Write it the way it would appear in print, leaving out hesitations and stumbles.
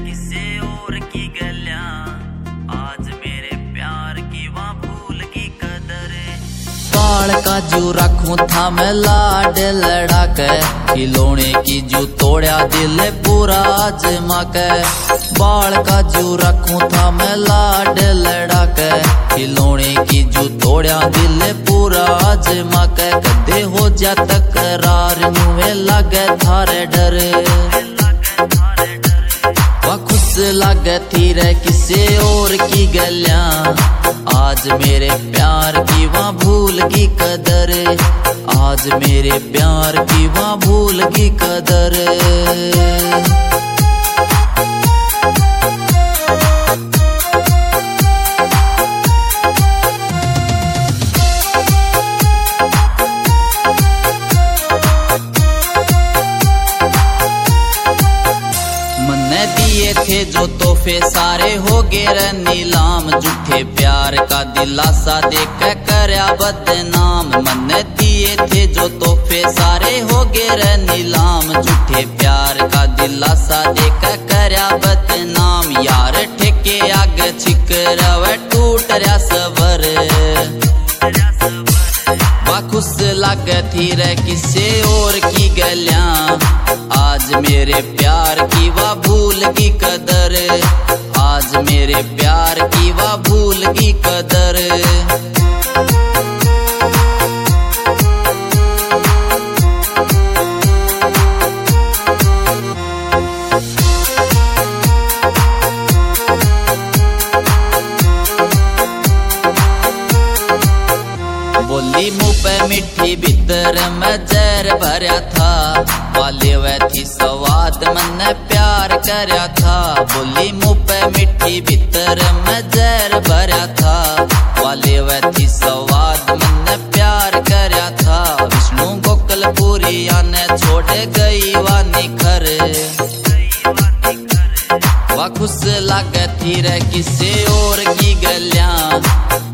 किसी और की गलियां, आज मेरे प्यार की वहाँ भूल की कदर। बाल का जू रखूं था मैं लाड लड़ा के, खिलौने की जू तोड़ा दिल पूरा आजमा के। बाल का जू रखूं था मैं लाड लड़ा के, खिलौने की जू तोड़ा दिल पूरा आजमा के। कदे हो जा तकरार नुए लगे थारे डरे, खुश लगे थी रे किसी और की गलियां, आज मेरे प्यार की वहाँ भूल की कदर। आज मेरे प्यार की वहाँ भूल की कदर। दिए थे जो तोहफे सारे हो गए नीलाम, झूठे प्यार का दिलासा देख करया बदनाम। मन दिए थे जो तोहफे सारे हो गए नीलाम, झूठे प्यार का दिलासा देख करया बदनाम। यार ठेके आग छिकर टूट रहा सबर, खुश लग थी रे किसी और की गलियां, आज मेरे प्यार की वह भूल की कदर। आज मेरे प्यार की वह भूल की कदर। बोली मुँह पे मिठी भीतर में जहर भरया था, वाले वह थी स्वाद मन प्यार करया था। बोली मुँह पे मिठी भीतर में जहर भरया था, वाले वह थी स्वाद मन प्यार करया था। विष्णु गोकुलपुरी आने छोड़ गई वानी घर, वह खुश लग थी रे किसी और की गलियां,